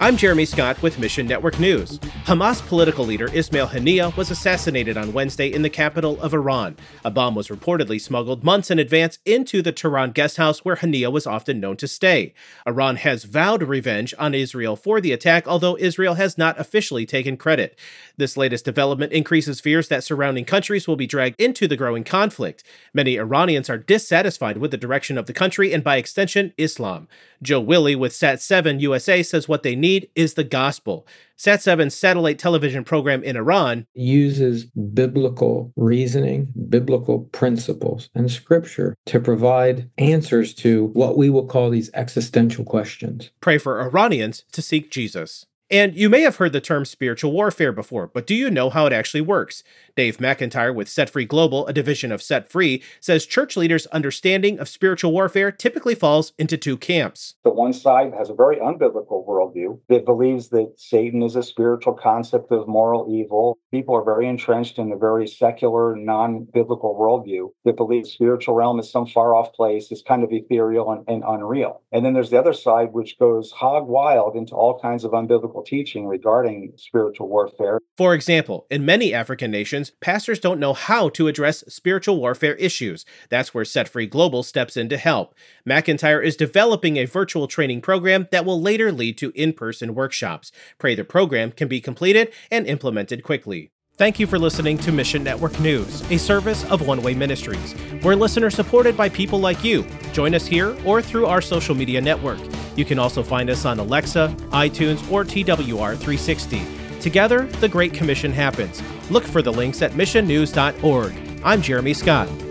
I'm Jeremy Scott with Mission Network News. Hamas political leader Ismail Haniyeh was assassinated on Wednesday in the capital of Iran. A bomb was reportedly smuggled months in advance into the Tehran guest house where Haniyeh was often known to stay. Iran has vowed revenge on Israel for the attack, although Israel has not officially taken credit. This latest development increases fears that surrounding countries will be dragged into the growing conflict. Many Iranians are dissatisfied with the direction of the country and, by extension, Islam. Joe Willie with Sat7 USA says what they need is the gospel. Sat7's satellite television program in Iran uses biblical reasoning, biblical principles, and scripture to provide answers to what we will call these existential questions. Pray for Iranians to seek Jesus. And you may have heard the term spiritual warfare before, but do you know how it actually works? Dave McIntyre with Set Free Global, a division of Set Free, says church leaders' understanding of spiritual warfare typically falls into two camps. The one side has a very unbiblical worldview that believes that Satan is a spiritual concept of moral evil. People are very entrenched in a very secular, non-biblical worldview that believes spiritual realm is some far-off place, is kind of ethereal and unreal. And then there's the other side, which goes hog wild into all kinds of unbiblical teaching regarding spiritual warfare. For example, in many African nations, pastors don't know how to address spiritual warfare issues. That's where Set Free Global steps in to help. McIntyre is developing a virtual training program that will later lead to in-person workshops. Pray the program can be completed and implemented quickly. Thank you for listening to Mission Network News, a service of One Way Ministries. We're listener-supported by people like you. Join us here or through our social media network. You can also find us on Alexa, iTunes, or TWR 360. Together, the Great Commission happens. Look for the links at missionnews.org. I'm Jeremy Scott.